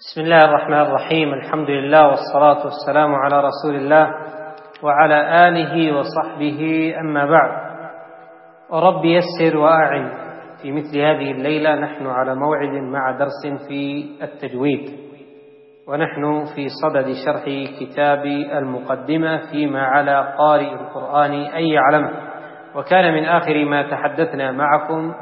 بسم الله الرحمن الرحيم. الحمد لله والصلاة والسلام على رسول الله وعلى آله وصحبه، أما بعد. ورب يسر وأعن. في مثل هذه الليلة نحن على موعد مع درس في التجويد، ونحن في صدد شرح كتاب المقدمة فيما على قارئ القرآن أن يعلمه. وكان من آخر ما تحدثنا معكم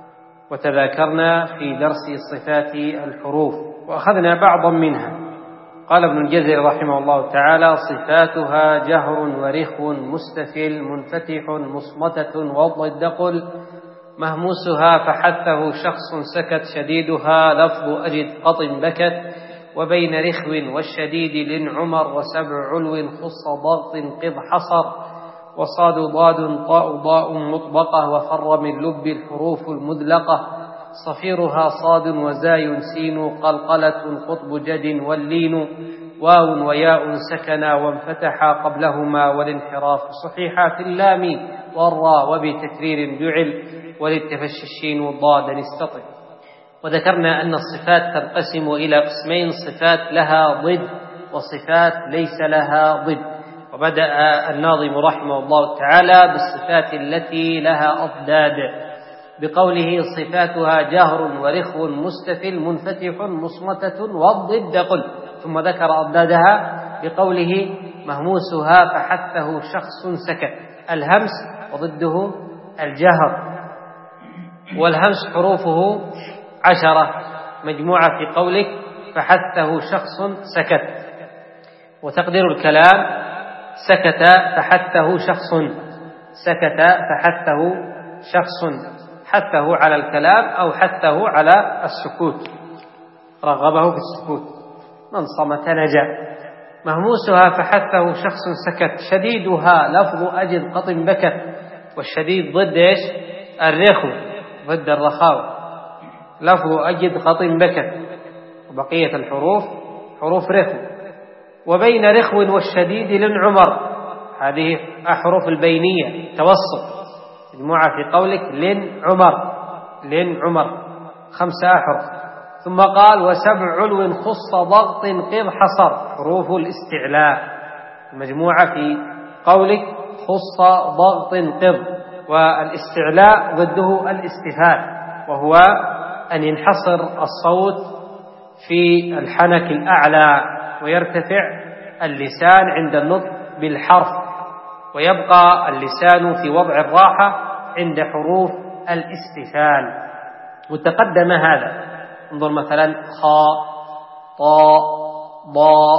وتذاكرنا في درس صفات الحروف، وأخذنا بعضا منها. قال ابن الجزري رحمه الله تعالى: صفاتها جهر ورخو مستفل منفتح مصمتة وضد قل، مهموسها فحثه شخص سكت، شديدها لفظ أجد قط بكت، وبين رخو والشديد لن عمر، وسبع علو خص ضغط قض حصر، وصاد ضاد طاء ضاء مطبقة، وفر من لب الحروف المذلقة، صفيرها صاد وزاي سين، قلقلة قطب جد واللين، واو وياء سكنا وانفتحا قبلهما، والانحراف صحيحا في اللام والراء، وبتكرير جعل، وللتفشي الشين ضادا استطع. وذكرنا أن الصفات تنقسم إلى قسمين: صفات لها ضد وصفات ليس لها ضد. وبدأ الناظم رحمه الله تعالى بالصفات التي لها أضداد بقوله: صفاتها جهر ورخو مستفل منفتح مصمتة والضد قل، ثم ذكر أضدادها بقوله: مهموسها فحثه شخص سكت. الهمس وضده الجهر، والهمس حروفه 10 مجموعة في قولك فحثه شخص سكت. وتقدير الكلام: سكت فحثه شخص، سكت فحثه شخص، حثه على الكلام أو حثه على السكوت، رغبه في السكوت. من صمت نجا. مهموسها فحثه شخص سكت، شديدها لفظ أجد قط بكت. والشديد ضد إيش؟ الرخو، ضد الرخاوة. لفظ أجد قط بكت، وبقية الحروف حروف رخو. وبين رخو والشديد لن عمر، هذه أحرف البينية توسط، مجموعة في قولك لن عمر، لن عمر 5 أحرف. ثم قال: وسبع علو خص ضغط قض حصر، حروف الاستعلاء، مجموعة في قولك خص ضغط قض. والاستعلاء ضده الاستفال، وهو أن ينحصر الصوت في الحنك الأعلى ويرتفع اللسان عند النطق بالحرف، ويبقى اللسان في وضع الراحة عند حروف الاستفال. وتقدم هذا. انظر مثلا: خاء طاء ضاء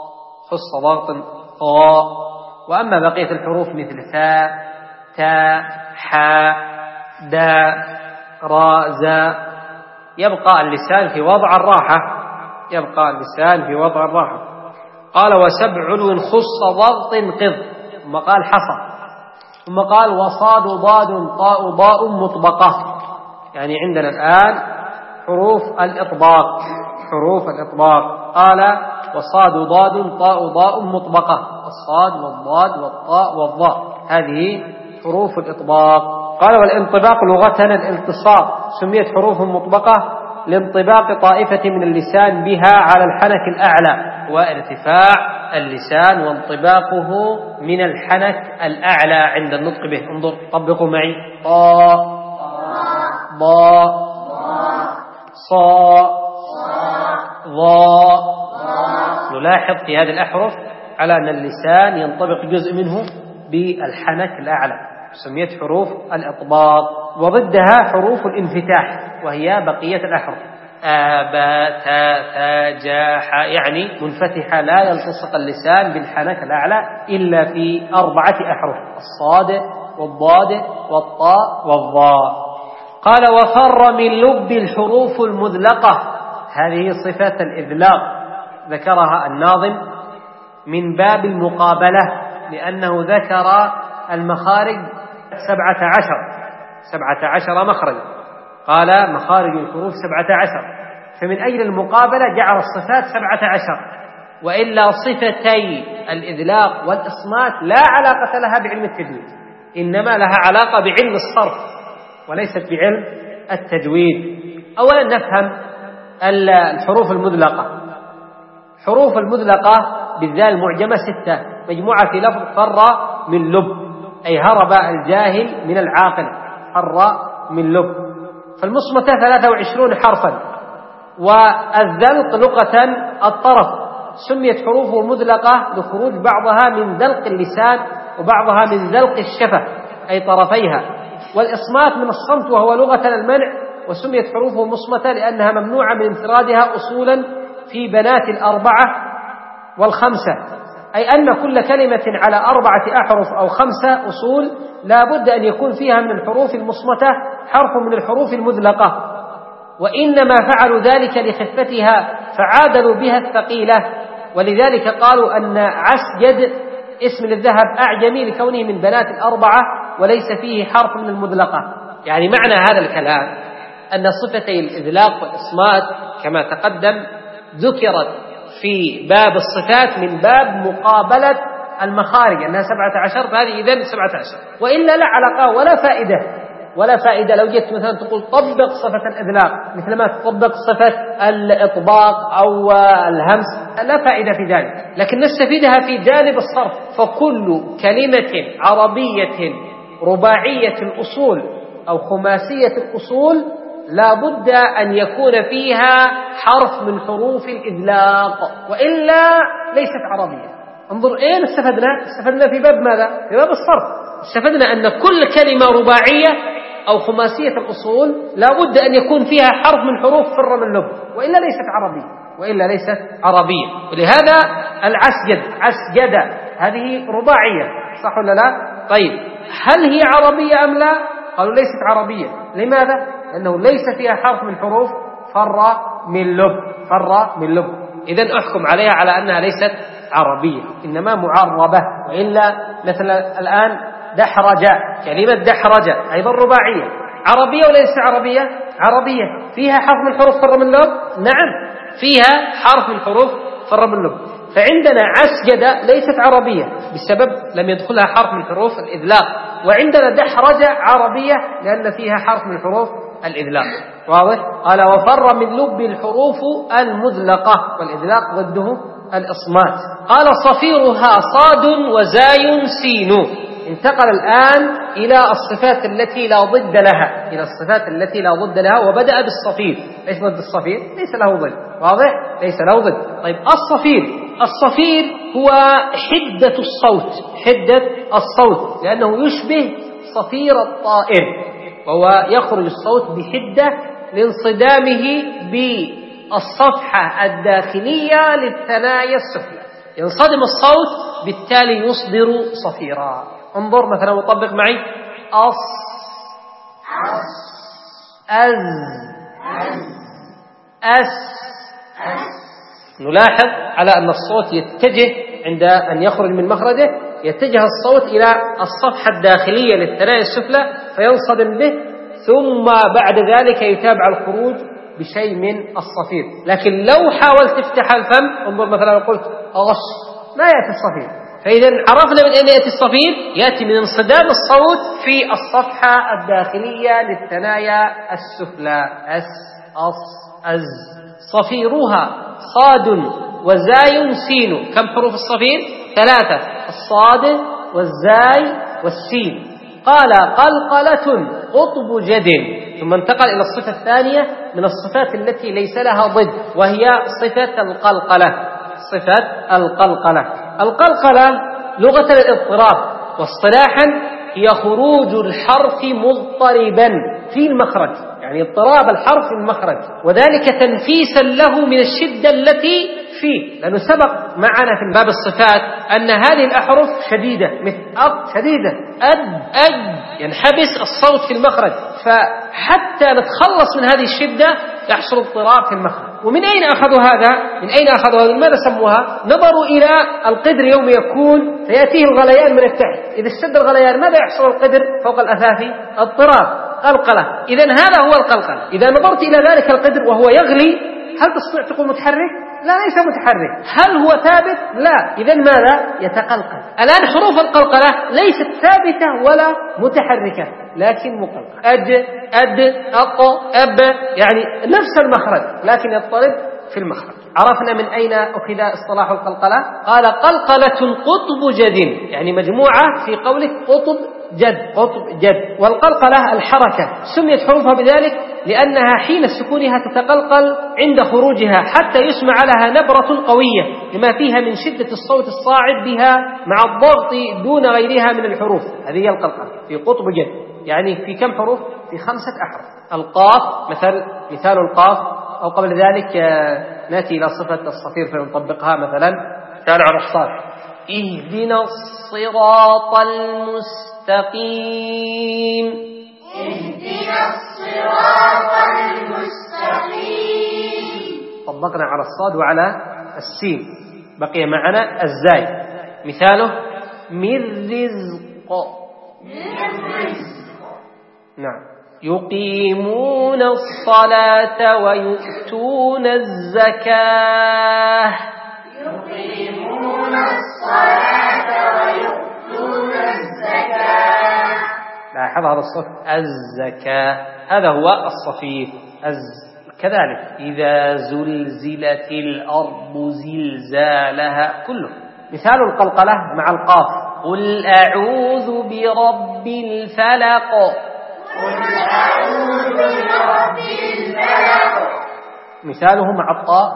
خص ضغط طاء. وأما بقية الحروف مثل ثاء تاء حاء داء راء زاء يبقى اللسان في وضع الراحة، يبقى اللسان في وضع الراحة. قال: وسبع علو خص ضغط قض، ثم قال حصى، ثم قال: وصاد ضاد طاء ضاء مطبقة. يعني عندنا الآن حروف الإطباق، حروف الإطباق. قال: وصاد ضاد طاء ضاء مطبقة، الصاد والضاد والطاء والضاء، هذه حروف الإطباق. قال: والانطباق لغتنا الالتصاق، سميت حروف مطبقة لانطباق طائفة من اللسان بها على الحنك الأعلى، وارتفاع اللسان وانطباقه من الحنك الأعلى عند النطق به. انظر، طبقوا معي: طاء ضاء صاء ضاء. نلاحظ في هذه الأحرف على أن اللسان ينطبق جزء منه بالحنك الأعلى، سميت حروف الإطباق. وضدها حروف الانفتاح، وهي بقية الأحرف: با تا ثا جا ح، يعني منفتحة لا يلتصق اللسان بالحنك الأعلى إلا في 4 أحرف: الصاد والضاد والطاء والضاء. قال: وفر من لب الحروف المذلقة، هذه صفة الإذلاق ذكرها الناظم من باب المقابلة، لأنه ذكر المخارج 17 مخرج، قال: مخارج الحروف 17، فمن أجل المقابلة جعل الصفات 17، وإلا صفتي الإذلاق والإصمات لا علاقة لها بعلم التجويد، إنما لها علاقة بعلم الصرف وليست بعلم التجويد. أولا نفهم الحروف المذلقة. حروف المذلقة بالذال المعجمة 6 مجموعة في لفظ فر من لب، أي هرب الجاهل من العاقل، فر من لب. فالمصمتة 23 حرفا. والذلق لغة الطرف، سميت حروفه مذلقة لخروج بعضها من ذلق اللسان وبعضها من ذلق الشفة أي طرفيها. والإصمات من الصمت وهو لغة المنع، وسميت حروفه مصمتة لأنها ممنوعة من انفرادها أصولا في بنات 4 و5، أي أن كل كلمة على 4 أحرف أو 5 أصول لا بد أن يكون فيها من الحروف المصمتة حرف من الحروف المذلقة، وإنما فعلوا ذلك لخفتها فعادلوا بها الثقيلة. ولذلك قالوا أن عسجد اسم للذهب أعجمي لكونه من بنات 4 وليس فيه حرف من المذلقة. يعني معنى هذا الكلام أن صفتي الإذلاق والإصمات كما تقدم ذكرت في باب الصفات من باب مقابلة المخارج أنها 17، فهذه إذن 17، وإلا لا علاقة ولا فائدة لو جيت مثلا تقول طبق صفة الإذلاق مثل ما تطبق صفة الإطباق أو الهمس، لا فائدة في ذلك، لكن نستفيدها في جانب الصرف. فكل كلمة عربية رباعية الأصول أو خماسية الأصول لا بد أن يكون فيها حرف من حروف الإذلاق، وإلا ليست عربية. انظر استفدنا في باب ماذا؟ في باب الصرف. استفدنا أن كل كلمة رباعية أو خماسية الأصول لا بد أن يكون فيها حرف من حروف فر من لب، وإلا ليست عربية. ولهذا عسجد هذه رباعية، صح ولا لا؟ طيب هل هي عربية أم لا؟ قالوا ليست عربية. لماذا؟ لأنه ليس فيها حرف من حروف فر من لب. إذن أحكم عليها على أنها ليست عربية، إنما معربة. وإلا مثلا الآن دحرج، كلمة دحرج أيضا رباعية، عربية ولا ليست عربية؟ فيها حرف من حروف فر من لب؟ نعم فيها حرف من حروف فر من لب. فعندنا عسجد ليست عربية بسبب لم يدخلها حرف من حروف الإذلاق، وعندنا دحرج عربية لأن فيها حرف من حروف الإذلاق. واضح؟ قال وفر من لب الحروف المذلقة، والإذلاق ضده الإصمات. قال صفيرها صاد وزاي سين. انتقل الآن إلى الصفات التي لا ضد لها، وبدأ بالصفير. ليس ضد الصفير، ليس له ضد. واضح؟ ليس له ضد. طيب الصفير هو حدة الصوت لأنه يشبه صفير الطائر، وهو يخرج الصوت بحدة لانصدامه بالصفحة الداخلية للثنايا السفلى، ينصدم الصوت بالتالي يصدر صفيرا. انظر مثلا وطبق معي نلاحظ على أن الصوت يتجه عند أن يخرج من مخرجه، يتجه الصوت إلى الصفحة الداخلية للثنايا السفلى فينصدم به، ثم بعد ذلك يتابع الخروج بشيء من الصفير. لكن لو حاولت تفتح الفم، انظر مثلا قلت ما يأتي الصفير. فإذا عرفنا من أين يأتي الصفير، يأتي من انصدام الصوت في الصفحة الداخلية للثنايا السفلى. صفيرها صاد وزاي سين. كم حروف الصفير؟ 3، الصاد والزاي والسين. قال قلقلة قطب جد. ثم انتقل إلى الصفة الثانية من الصفات التي ليس لها ضد، وهي صفة القلقلة. القلقلة لغة الاضطراب، واصطلاحا هي خروج الحرف مضطربا في المخرج، يعني اضطراب الحرف في المخرج، وذلك تنفيسا له من الشدة التي فيه. لأنه سبق معنا في باب الصفات أن هذه الأحرف شديدة، مثل شديدة، ينحبس الصوت في المخرج، فحتى نتخلص من هذه الشدة يحصل اضطراب في المخرج. ومن أين أخذوا هذا؟ لماذا سموها؟ نظروا إلى القدر يوم يكون فيأتيه الغليان من التحت، إذا اشتد الغليان ماذا يحصل القدر فوق الأثاثي؟ اضطراب، قلقلة. إذن هذا هو القلقلة. إذا نظرت إلى ذلك القدر وهو يغلي، هل تستطيع تقول متحرك؟ لا، ليس متحرك. هل هو ثابت؟ لا. إذن ماذا؟ يتقلقل. الآن حروف القلقلة ليست ثابتة ولا متحركة، لكن مقلقلة. أد، أق، أب، يعني نفس المخرج لكن يضطرب في المخرج. عرفنا من أين أخذ اصطلاح القلقلة؟ قال قلقلة قطب جد، يعني مجموعة في قولك قطب جد. والقلقلة الحركة سميت حروفها بذلك لأنها حين سكونها تتقلقل عند خروجها حتى يسمع لها نبرة قوية لما فيها من شدة الصوت الصاعد بها مع الضغط دون غيرها من الحروف. هذه هي القلقلة في قطب جد. يعني في كم حروف؟ في 5 أحرف. القاف مثال القاف، أو قبل ذلك نأتي إلى صفة الصفير فنطبقها. مثلا مثال على الصاد: اهدنا الصراط المستقيم. اهدنا الصراط المستقيم. طبقنا على الصاد وعلى السين، بقي معنا الزاي. مثاله: من رزق. نعم. يقيمون الصلاة ويؤتون الزكاة. يقيمون الصلاة ويؤتون الزكاة. لاحظ هذا الصوت الزكاة، هذا هو الصفير. كذلك إذا زلزلت الأرض زلزالها، كله. مثال القلقلة مع القاف: قل أعوذ برب الفلق. قل أعوذ برب الفلق. مثاله مع الطاء: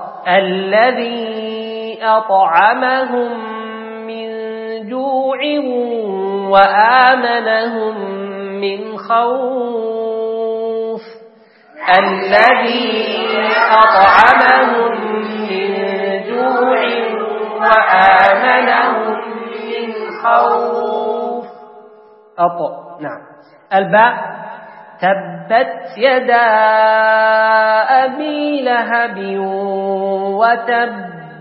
الذي أطعمهم من جوع وآمنهم من خوف. الذي أطعمهم من جوع وآمنهم من خوف. نعم. الباء: تبت يدا أبي لهب وتب.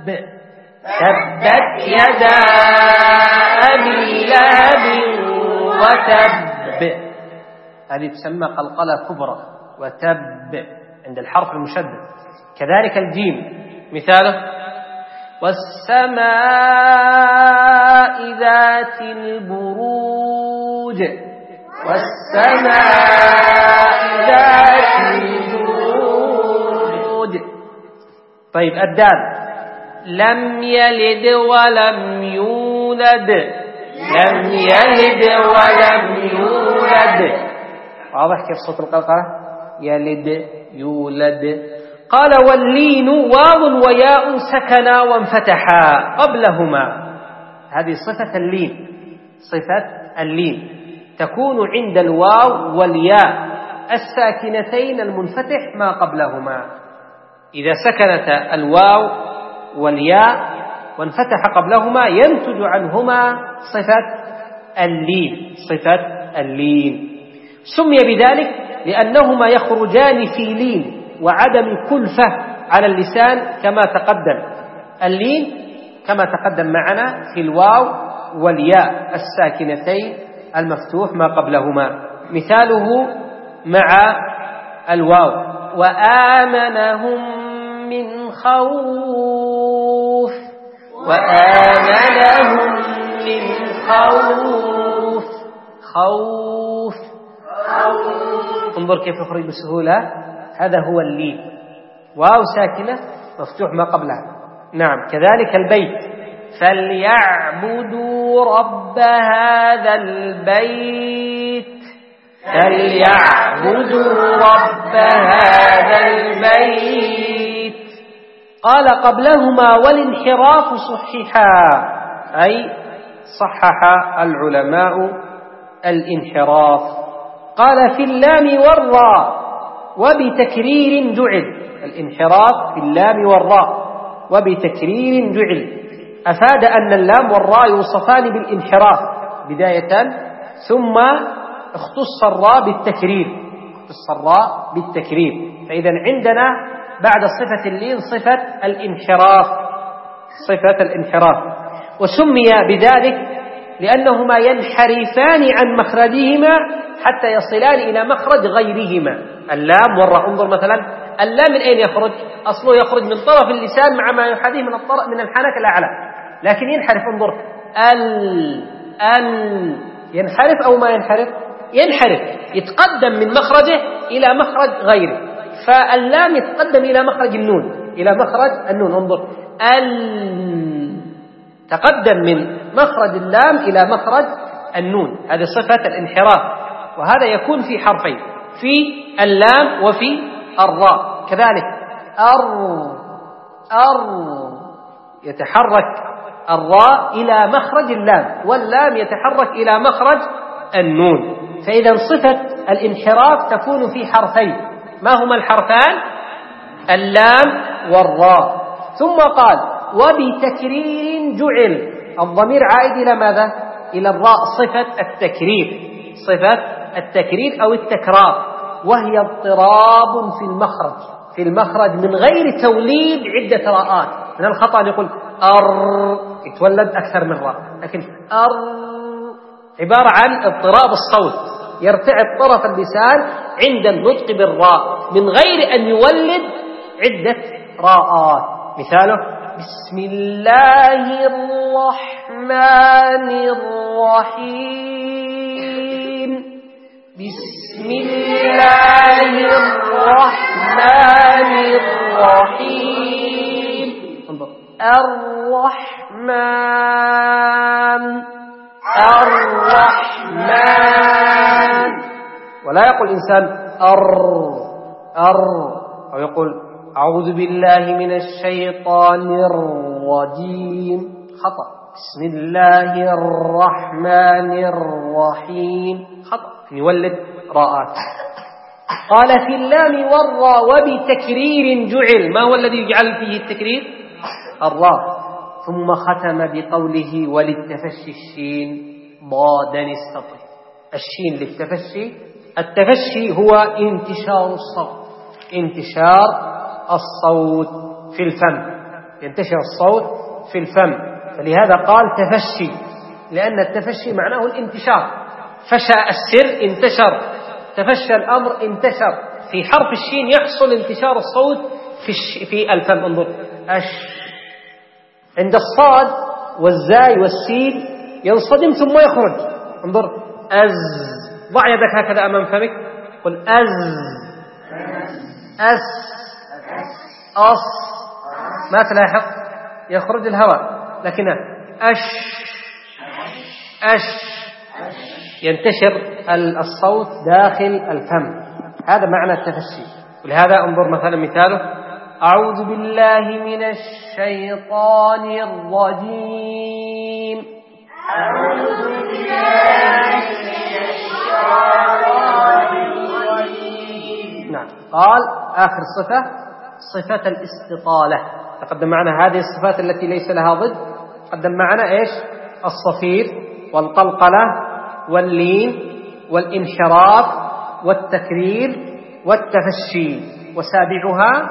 تبت يدا أبي لهب وتب، هذه تسمى قلقلة كبرى. وتب عند الحرف المشدد. كذلك الجيم، مثاله: والسماء ذات البروج. والسماء ذات البروج. طيب الدال: لم يلد ولم يولد. لم يلد ولم يولد. واضح كيف صوت القلقلة؟ يلد يولد. قال: واللين واو وياء سكنا وانفتحا قبلهما. هذه صفة اللين. صفة اللين تكون عند الواو والياء الساكنتين المنفتح ما قبلهما. إذا سكنت الواو والياء وانفتح قبلهما ينتج عنهما صفة اللين. صفة اللين سمي بذلك لأنهما يخرجان في لين وعدم كلفة على اللسان كما تقدم. اللين كما تقدم معنا في الواو والياء الساكنتين المفتوح ما قبلهما. مثاله مع الواو: وآمنهم من خوف. وآمنهم من خوف. خوف. انظر كيف يخرج بسهولة. هذا هو اللين، واو ساكنة مفتوح ما قبلها. نعم. كذلك البيت: فليعبدوا رب هذا البيت. فليعبدوا رب هذا البيت. قال قبلهما والانحراف صححا، أي صحح العلماء الانحراف. قال في اللام والراء وبتكرير جعل. الانحراف في اللام والراء وبتكرير جعل أفاد أن اللام والراء يوصفان بالانحراف بداية، ثم اختص الراء بالتكرير. فإذا عندنا بعد صفة اللين صفة الانحراف. وسمي بذلك لأنهما ينحرفان عن مخرجهما حتى يصلان إلى مخرج غيرهما. اللام والراء. انظر مثلا اللام من أين يخرج؟ أصله يخرج من طرف اللسان مع ما يحاذيه من الحنك الأعلى، لكن ينحرف. انظر ينحرف أو ما ينحرف؟ ينحرف، يتقدم من مخرجه إلى مخرج غيره. فاللام يتقدم إلى مخرج النون، إلى مخرج النون. انظر، تقدم من مخرج اللام إلى مخرج النون، هذه صفة الانحراف، وهذا يكون في حرفين، في اللام وفي الراء. كذلك يتحرك الراء إلى مخرج اللام، واللام يتحرك إلى مخرج النون. فإذا صفة الانحراف تكون في حرفين، ما هما الحرفان؟ اللام والراء. ثم قال وبتكرير جعل، الضمير عائد إلى ماذا؟ إلى الراء، صفة التكرير أو التكرار، وهي اضطراب في المخرج من غير توليد عدة راءات. من الخطأ أن يقول يتولد أكثر من راء، لكن عبارة عن اضطراب الصوت، يرتعد طرف اللسان عند النطق بالراء من غير أن يولد عدة راءات. مثاله بسم الله الرحمن الرحيم، بسم الله الرحمن الرحيم. الرحمن، ولا يقول إنسان أو يقول أعوذ بالله من الشيطان الرجيم، خطأ. بسم الله الرحمن الرحيم، خطأ، يولد راءات. قال في اللام والراء وبتكرير جعل، ما هو الذي يجعل فيه التكرير؟ الراء. ثم ختم بقوله وللتفشي الشين ضادا استطل. الشين للتفشي، التفشي هو انتشار الصوت في الفم، ينتشر الصوت في الفم، فلهذا قال تفشي، لأن التفشي معناه الانتشار. فشى السر انتشر، تفشى الأمر انتشر. في حرف الشين يحصل انتشار الصوت في الفم. انظر عند الصاد والزاي والسين ينصدم ثم يخرج. انظر ضع يدك هكذا أمام فمك، قل ما تلاحظ يخرج الهواء، لكنه ينتشر الصوت داخل الفم، هذا معنى التفشي. ولهذا انظر مثاله أعوذ بالله من الشيطان الرجيم، أعوذ بالله من الشيطان الرجيم. نعم. قال آخر صفة الاستطالة. تقدم معنا هذه الصفات التي ليس لها ضد، قدم معنا إيش؟ الصفير والقلقلة واللين والانحراف والتكرير والتفشي، وسابعها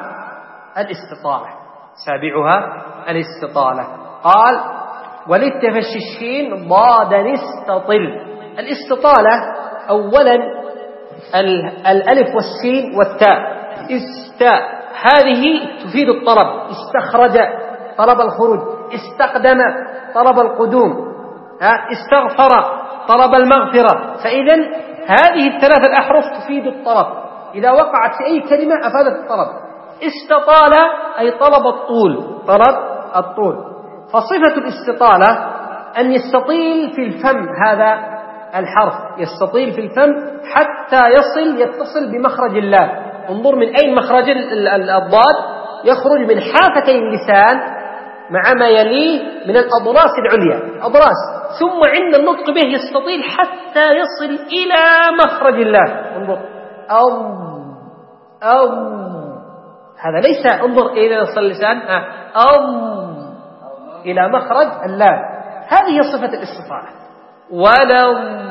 الاستطالة. قال وللتفشي الشين ضادا استطل. الاستطالة أولا الألف والسين والتاء، هذه تفيد الطلب، استخرج طلب الخروج، استقدم طلب القدوم، استغفر طلب المغفرة. فإذا هذه الثلاث الأحرف تفيد الطلب، إذا وقعت في أي كلمة أفادت الطلب. استطال أي طلب الطول. فصفة الاستطالة أن يستطيل في الفم، هذا الحرف يستطيل في الفم حتى يتصل بمخرج اللام. انظر من أين مخرج الضاد، يخرج من حافتي اللسان مع ما يليه من الأضراس العليا، ثم عند النطق به يستطيل حتى يصل إلى مخرج اللام. انظر هذا ليس انظر إلى يصل اللسان إلى مخرج اللام. هذه صفة الاستطالة. ولا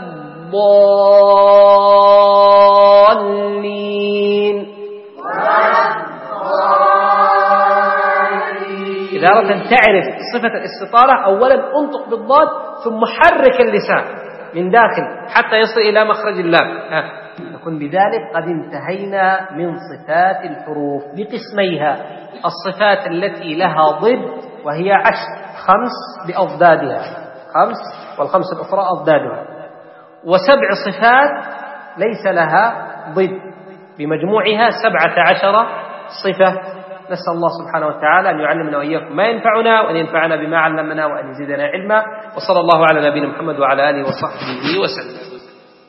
الضالين، إذا أردت أن تعرف صفة الاستطالة أولا انطق بالضاد ثم حرك اللسان من داخل حتى يصل إلى مخرج اللام. نكون بذلك قد انتهينا من صفات الحروف بقسميها: الصفات التي لها ضد وهي 10، 5 بأضدادها، 5 والخمس الأخرى أضدادها، و7 صفات ليس لها ضد، بمجموعها 17 صفة نسأل الله سبحانه وتعالى أن يعلمنا وإياكم ما ينفعنا، وأن ينفعنا بما علمنا، وأن يزيدنا علما. وصلى الله على نبينا محمد وعلى آله وصحبه وسلم.